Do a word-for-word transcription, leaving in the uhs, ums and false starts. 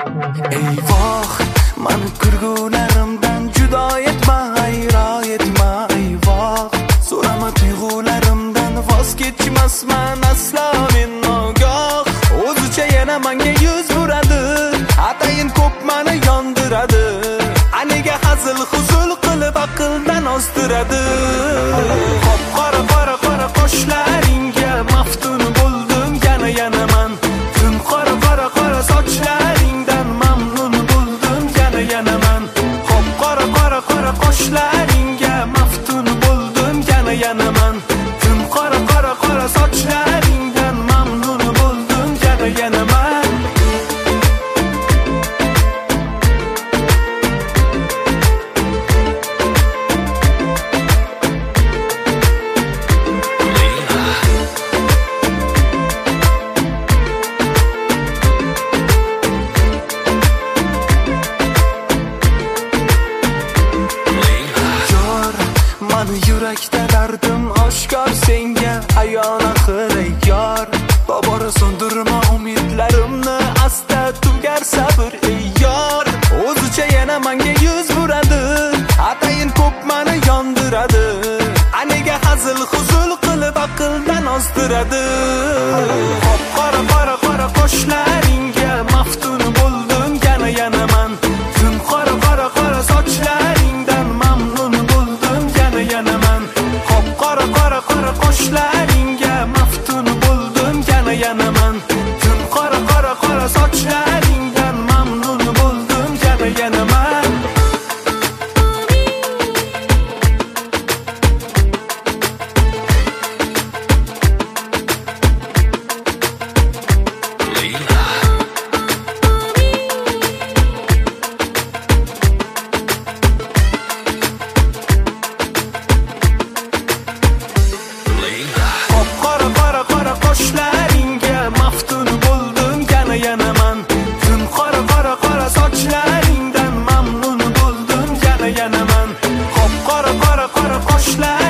Eyvoh, mani ko'rgularimdan judo etma, ayro etma, eyvoh. So'rama tuyg'ularimdan voz kechmasman aslo men nogoh. O'zicha yana menga yuz buradi, atayin ko'p mani yondiradi. Aniga hazil huzul qilib aqldan ozdiradi. Qop qora qora qora qoshlaringga maftun bo'ldim yana yana man. Tun qora qora qora sochlaringdan mamnun bo'ldim yana yana man. Qop qora qora qora qoshlaringga maftun bo'ldim yana yana man. Tun qora qora qora sochlaringdan mamnun bo'ldim yana yana man. Yurakda dardim oshkor senga ayon axir yor. Tobora so'ndirma umidlarimni, asta tugar sabr ey yor. O'zicha yana menga yuz buradi, atayin ko'p mani yondiradi. Aniga hazil huzul qilib aqldan ozdiradi. Qop qora qora qora qoshlaringga maftun bo'ldim yana yana man. Tun qora qora qora sochlaringdan mamnun bo'ldim yana yana man. Qop qora qora qora qoshlaringga maftun bo'ldim yana yana man. Tun qora qora qora sochlaringdan mamnun bo'ldim yana yana man. Qoshlaringga maftun bo'ldim yana yana man. Tun qora qora qora sochlaringdan mamnun bo'ldim yana yana man. Qop qora qora qora qoshlar